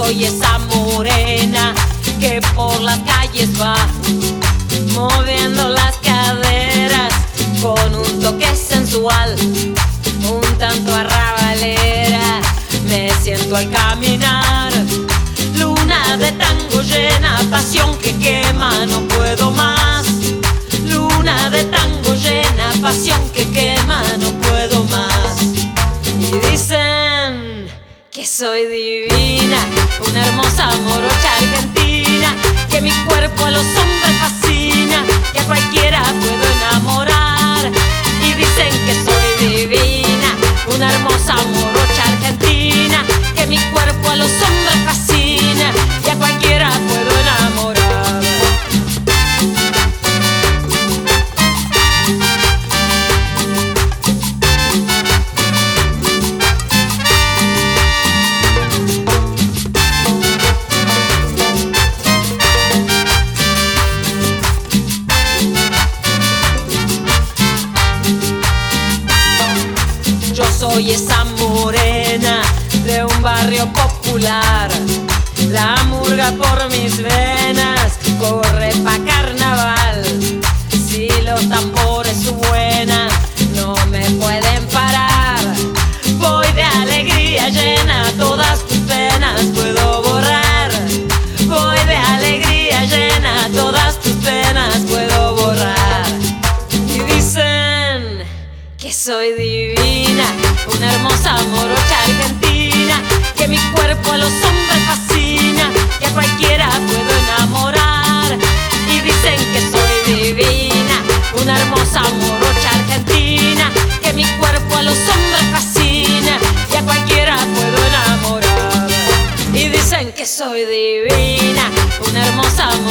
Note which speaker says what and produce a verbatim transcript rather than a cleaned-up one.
Speaker 1: soy esa morena que por las calles va moviendo las caderas con un toque sensual, un tanto arrabalera. Me siento al caminar, luna de tango llena, pasión que quema, no puedo más. Luna de tango llena, pasión que quema, no puedo más. Y dicen que soy divina, una hermosa morocha argentina, que mi cuerpo a los hombres fascina, que a cualquiera puedo enamorar. Y dicen que soy divina, una hermosa morocha argentina, que mi cuerpo a los hombres fascina, que a cualquiera puedo enamorar. Soy esa morena de un barrio popular, la murga por mis venas corre pa' carnaval. Si los tambores suenan, no me pueden parar. Voy de alegría llena, todas tus penas puedo borrar. Voy de alegría llena, todas tus penas puedo borrar. Y dicen que soy divina, una hermosa morocha argentina, que mi cuerpo a los hombres fascina, que a cualquiera puedo enamorar. Y dicen que soy divina, una hermosa morocha argentina, que mi cuerpo a los hombres fascina, que a cualquiera puedo enamorar. Y dicen que soy divina, una hermosa morocha